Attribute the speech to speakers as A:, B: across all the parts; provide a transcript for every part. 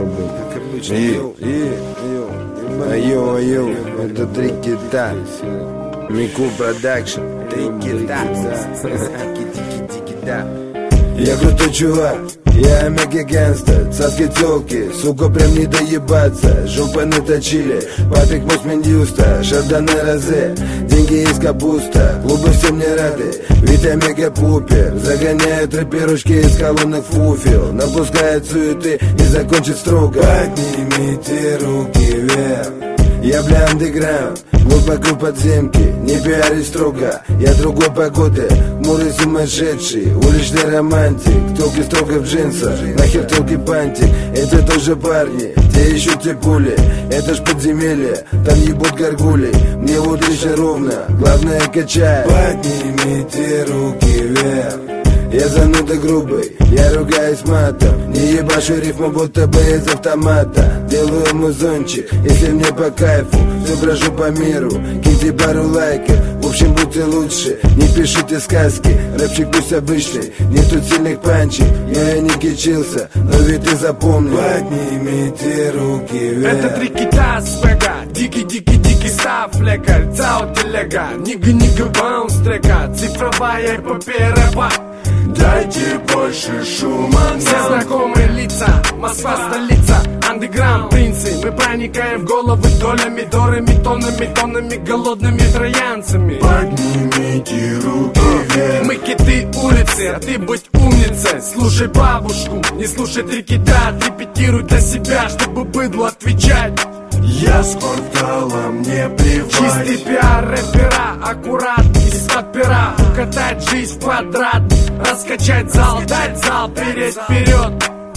A: рублей.
B: Как обычно.
A: Йо, это три кита. Мику Продакшн.
B: Три кита.
A: Я крутой чувак, я мега-гангстер. Царские тёлки, сука, прям не доебаться. Жопы наточили, папик Мосминдюста. Шарданы розе, деньги из капуста. Клубы всем не рады, ведь я мега-пупер. Загоняют рэперушки из колонок фуфел. Напускают суеты и закончит строго. Поднимите руки вверх. Я бля андеграунд, глубоко подземки, не пиарюсь строго. Я другой погоды, хмурый сумасшедший, уличный романтик. Тёлки строго в джинсах, нахер тёлки пантик. Это тоже парни, те ищут те пули. Это ж подземелье, там ебут горгулей. Мне вот лично ровно, главное качает. Поднимите руки вверх. Я зануда грубый, я ругаюсь матом. Не ебашу рифму, будто бы из автомата. Делаю музончик, если мне по кайфу. Все брожу по миру, киньте пару лайков. В общем, будьте лучше, не пишите сказки. Рэпчик пусть обычный, нету сильных панчей. Я не кичился, но ведь ты запомни. Поднимите руки вверх.
C: Это три кита свега, дикий став, лекарь, цао телега. Нига баунс трека, цифровая эпопея рэпа.
A: Дайте больше шума.
C: Все знакомые лица, Москва столица, андеграунд принцы. Мы проникаем в головы долями, дорами, тоннами, голодными троянцами.
A: Поднимите руки вверх.
C: Мы киты улицы, а ты будь умницей. Слушай бабушку, не слушай три кита. Репетируй для себя, чтобы быдлу отвечать.
A: Я с квартала, мне плевать.
C: Чистый пиар рэпера, аккурат, из-под пера. Укатать жизнь в квадрат, раскачать зал, дать зал, переть вперед.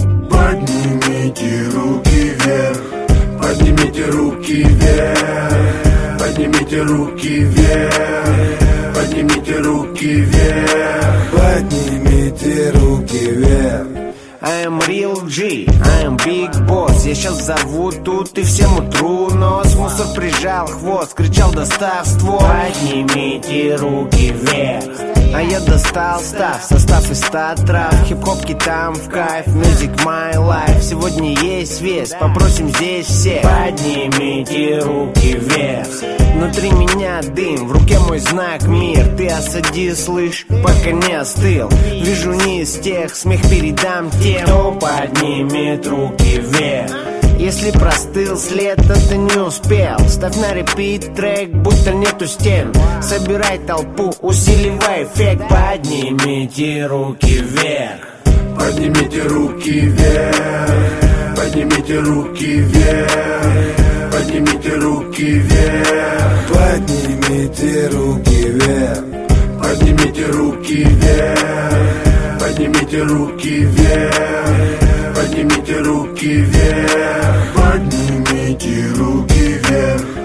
A: Поднимите руки вверх. Поднимите руки вверх. Поднимите руки вверх. Поднимите руки вверх. Поднимите руки вверх.
D: I am real G, I am big boss. Я сейчас взорву тут и всем утру нос. Мусор прижал хвост, кричал достав ствол. Поднимите руки вверх. А я достал став, состав из 100 трав. Хип-хоп китам в кайф, music my life. Сегодня есть вес, попросим здесь всех. Поднимите руки вверх. Внутри меня дым, в руке мой знак мир. Ты осади, слышь, пока не остыл. Вижу не из тех, смех передам тем, кто поднимет руки вверх. Если простыл след, то ты не успел. Ставь на репит трек, будто нету стен. Собирай толпу, усиливай эффект. Поднимите руки вверх.
A: Поднимите руки вверх. Поднимите руки вверх. Поднимите руки вверх. Поднимите руки вверх. Поднимите руки вверх. Поднимите руки вверх. Поднимите руки вверх. Поднимите руки вверх.